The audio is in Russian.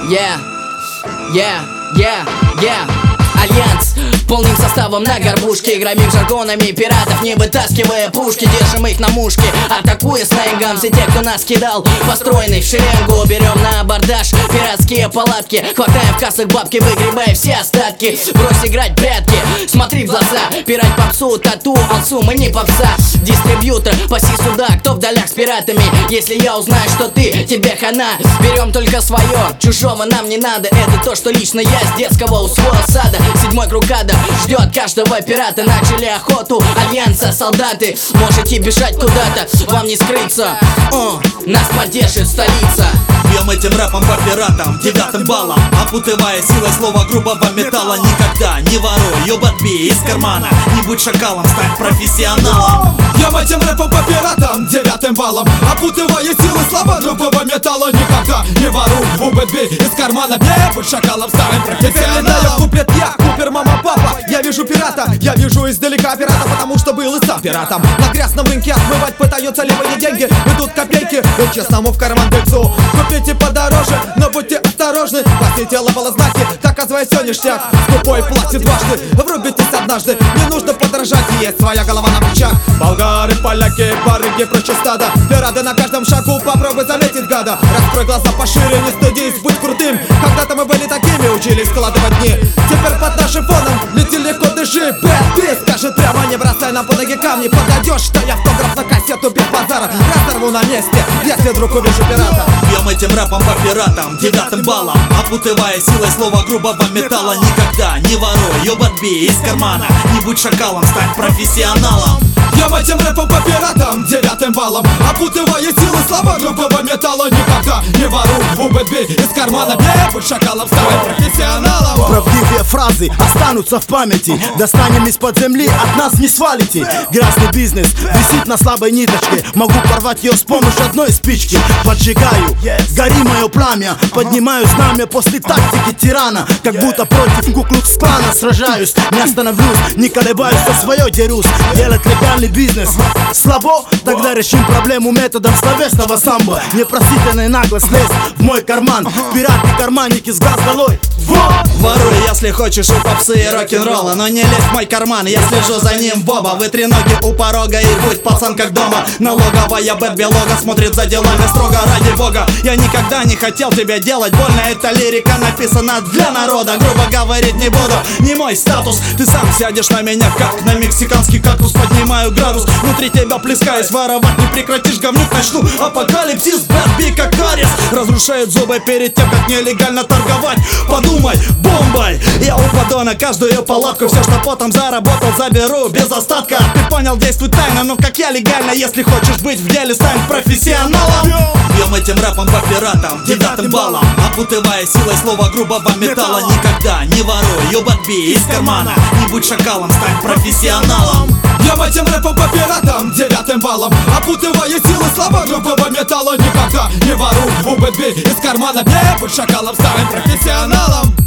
Yeah, yeah, yeah, yeah. Альянс полным составом на горбушке, громим жаргонами пиратов, не вытаскивая пушки. Держим их на мушке, атакуя сленгом. Все те, кто нас кидал, построенный в шеренгу. Берем на абордаж пиратские палатки, хватаем в кассах бабки, выгребая все остатки. Брось играть в прятки, смотри в глаза. Пирать попсу, тату, алсу, мы не попса. Дистрибьютор, паси сюда, кто в долях с пиратами. Если я узнаю, что ты, тебе хана. Берем только свое, чужого нам не надо. Это то, что лично я с детского усвоил сада. Седьмой круг ада ждет каждого пирата. Начали охоту Альянса, солдаты. Можете бежать куда-то, вам не скрыться. Нас поддержит столица. Бьем этим рэпом по пиратам, 9 баллом, опутывая силой слова грубого металла. Никогда не воруй, ёбатби из кармана. Не будь шакалом, стань профессионалом. Бьем этим рэпом по пиратам, 9 баллом, опутывая силой слова грубого металла. Никогда не воруй, УБД из кармана. Не будь шакалом, стань профессионалом. Куплет я, Купер, мама, папа. Я вижу пирата, я вижу издалека пирата, потому что был и сам пиратом. На грязном рынке отмывать пытаются левые деньги. Идут копейки, и честному в карман бельцу. Купите подороже, но будьте осторожны. Платите лапалознаки, оказывая все ништяк. Скупой платит дважды, врубитесь однажды. Не нужно подражать, есть своя голова на плечах. Болгары, поляки, барыги, прочие стада. Пираты на каждом шагу, попробуй заметить гада. Раскрой глаза пошире, не стыдись, будь крутым. Когда-то мы были такими, учились складывать дни. Теперь под нашим фоном лети легко, дыши. Бэт, скажи прямо, не бросай нам под ноги камни. Подойдешь, что я автограф на кассету без базара. Разорву на месте, если вдруг увижу пирата. Бьем этим рэпом по пиратам, 9 баллом, опутывая силой слова грубого металла. Никогда не воруй, ёбатби из кармана. Не будь шакалом, стань профессионалом. Бьем этим рэпом по пиратам, 9 баллом, опутывая силы слова грубого металла. Никогда не воруй, УБД из кармана. Не будь шакалом, стань профессионалом. Правдивые фразы останутся в памяти. Достанем из-под земли, от нас не свалите. Грязный бизнес висит на слабой ниточке. Могу порвать ее с помощью одной спички. Поджигаю, гори мое пламя. Поднимаю знамя после тактики тирана. Как будто против Ку-Клукс-клана сражаюсь. Не остановлюсь, не колебаюсь, за свое дерюсь. Делать легальный бизнес слабо? Тогда решим проблему методом словесного самбо. Непростительный наглость лез в мой карман. Пираты, карманники с газ долой. Воруй, если хочешь, у попсы и рок-н-ролла, но не лезь в мой карман, я слежу за ним Боба. Вытри ноги у порога и будь пацан как дома. Налоговая бэт-белога смотрит за делами строго, ради бога. Я никогда не хотел тебе делать больно. Эта лирика написана для народа. Грубо говорить не буду, не мой статус. Ты сам сядешь на меня, как на мексиканский кактус. Поднимаю градус, внутри тебя плескаюсь. Воровать не прекратишь, говнюк начну. Апокалипсис, бэтби как кариес. Разрушает зубы перед тем, как нелегально торговать. Подумай, бомбой. Я упаду на каждую палатку. Все, что потом заработал, заберу без остатка. Ты понял, действуй тайно, но как я легально. Если хочешь быть в деле, стань профессионалом. Бьем этим рэпом по пиратам, 9 баллом, опутывая силой слова грубого металла. Никогда не воруй, ёбатби из кармана. Не будь шакалом, стань профессионалом. Бьем этим рэпом по пиратам, 9 баллом, опутывая силы слова грубого металла. Никогда не воруй, УБД из кармана. Не будь шакалом, стань профессионалом.